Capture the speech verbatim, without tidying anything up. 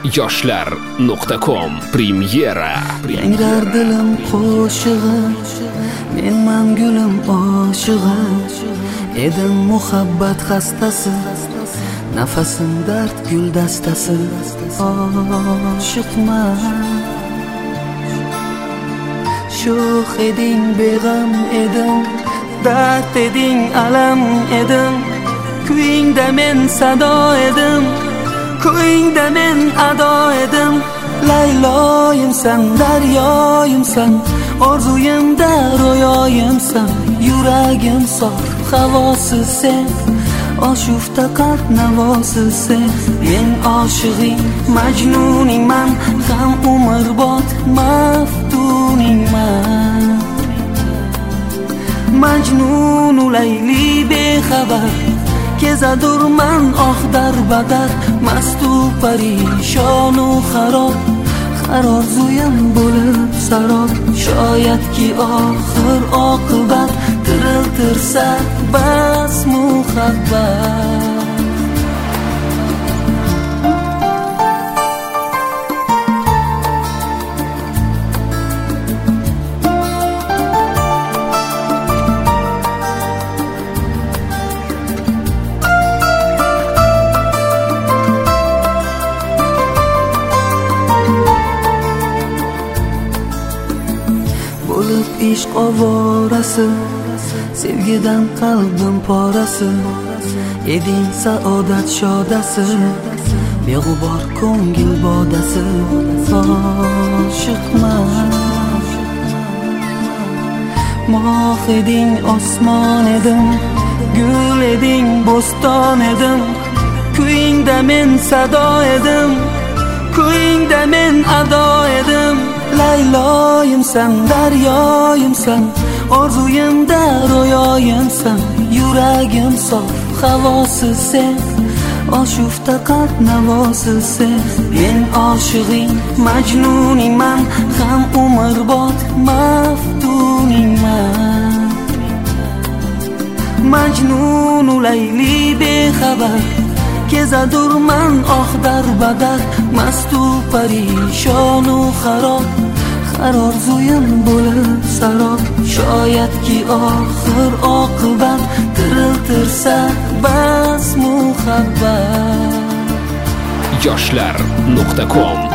yoshlar nuqta com premyera. Yangrar dilim qo'shig'i, menman gulim oshig'i, edim muhabbat xastasi, nafasim dard gul dastasi. Oshiqman, sho'x eding beg'am edim, dard eding alam edim, kuyingda men sado edim, ko'yingda men ado edim. Layloyimsan, daryoyimsan, orzuyimda ro'yoyimsan, yuragim sof, havosi sen, oshufta qalb navosi sen. Men oshig'ing, majnuningman, ham umrbod maftuningman. Majnunu Layli bexabar, kezadurman oh darbadar, mastu parishonu xarob, har orzuyim bo'lib sarob. Shoyatki oxir oqibat tiriltirsa bas muhabbat. Bo'lib ishq ovorasi, sevgidan qalbim porasi, eding saodat shodasi, beg'ubor ko'ngil bodasi. Oshiqman, moh eding osmon edim, gul eding bo'ston edim, kuyingda men sado edim, ko'yingda men ado edim. Layloyimsan, daryoyimsan, orzuyimda ro'yoyimsan, yuragim sof, havosi sen, oshufta qalb navosi sen. Men oshig'ing, majnuningman, ham umrbod maftuningman. Majnunu Layli bexabar, kezadurman oh darbadar, mastu parishonu xarob, har orzuyim bo'lib sarob. Shoyatki oxir oqibat tiriltirsa bas muhabbat. yoshlar nuqta com